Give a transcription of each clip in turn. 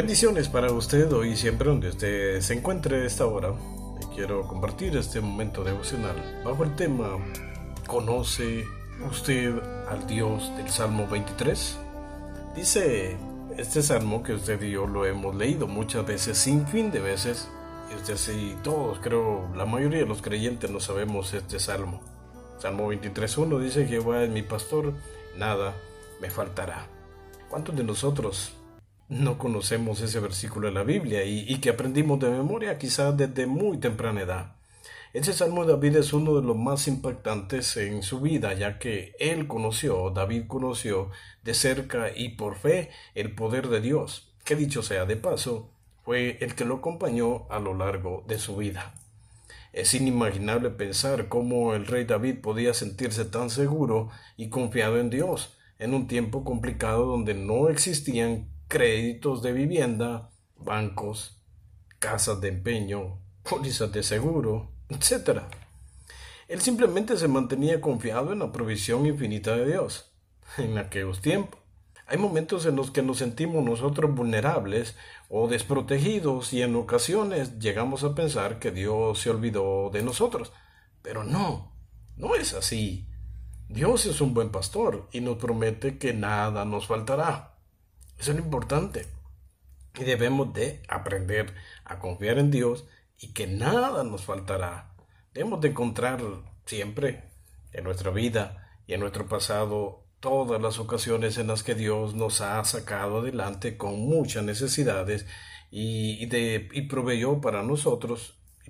Bendiciones para usted hoy y siempre donde usted se encuentre a esta hora. Quiero compartir este momento devocional bajo el tema ¿Conoce usted al Dios del Salmo 23? Dice este salmo que usted y yo lo hemos leído muchas veces, sin fin de veces. Y usted sí, todos, creo, la mayoría de los creyentes no sabemos este salmo. Salmo 23:1 dice: Jehová es mi pastor, nada me faltará. ¿Cuántos de nosotros no conocemos ese versículo de la Biblia y que aprendimos de memoria quizás desde muy temprana edad? Ese Salmo de David es uno de los más impactantes en su vida, ya que David conoció de cerca y por fe el poder de Dios, que dicho sea de paso, fue el que lo acompañó a lo largo de su vida. Es inimaginable pensar cómo el rey David podía sentirse tan seguro y confiado en Dios en un tiempo complicado donde no existían créditos de vivienda, bancos, casas de empeño, pólizas de seguro, etc. Él simplemente se mantenía confiado en la provisión infinita de Dios. En aquellos tiempos, hay momentos en los que nos sentimos nosotros vulnerables o desprotegidos y en ocasiones llegamos a pensar que Dios se olvidó de nosotros. Pero no es así. Dios es un buen pastor y nos promete que nada nos faltará. Eso es lo importante. Y debemos de aprender a confiar en Dios y que nada nos faltará. Debemos de encontrar siempre en nuestra vida y en nuestro pasado todas las ocasiones en las que Dios nos ha sacado adelante con muchas necesidades y proveyó para nosotros y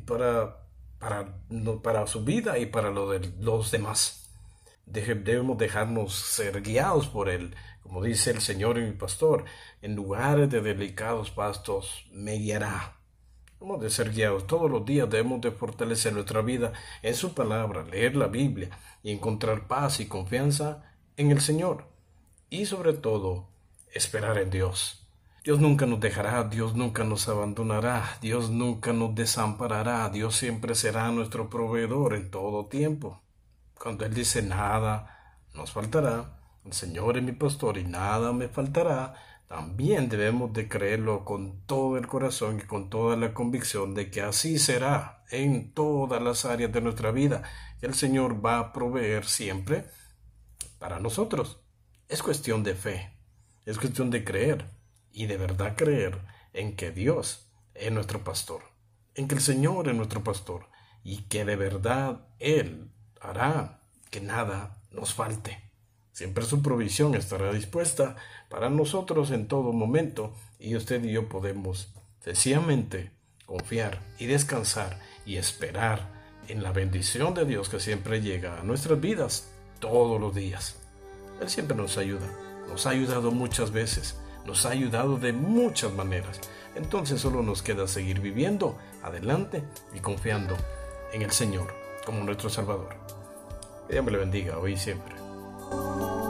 para su vida y para lo de los demás. Debemos dejarnos ser guiados por Él. Como dice el Señor y mi pastor, en lugares de delicados pastos me guiará. Debemos de ser guiados todos los días. Debemos de fortalecer nuestra vida en su palabra, leer la Biblia y encontrar paz y confianza en el Señor. Y sobre todo, esperar en Dios. Dios nunca nos dejará, Dios nunca nos abandonará, Dios nunca nos desamparará, Dios siempre será nuestro proveedor en todo tiempo. Cuando Él dice nada nos faltará, el Señor es mi pastor y nada me faltará, también debemos de creerlo con todo el corazón y con toda la convicción de que así será en todas las áreas de nuestra vida. El Señor va a proveer siempre para nosotros. Es cuestión de fe, es cuestión de creer y de verdad creer en que Dios es nuestro pastor, en que el Señor es nuestro pastor y que de verdad Él hará que nada nos falte. Siempre su provisión estará dispuesta para nosotros en todo momento y usted y yo podemos sencillamente confiar y descansar y esperar en la bendición de Dios que siempre llega a nuestras vidas todos los días. Él siempre nos ayuda, nos ha ayudado muchas veces, nos ha ayudado de muchas maneras. Entonces solo nos queda seguir viviendo adelante y confiando en el Señor como nuestro Salvador. Que Dios me le bendiga hoy y siempre.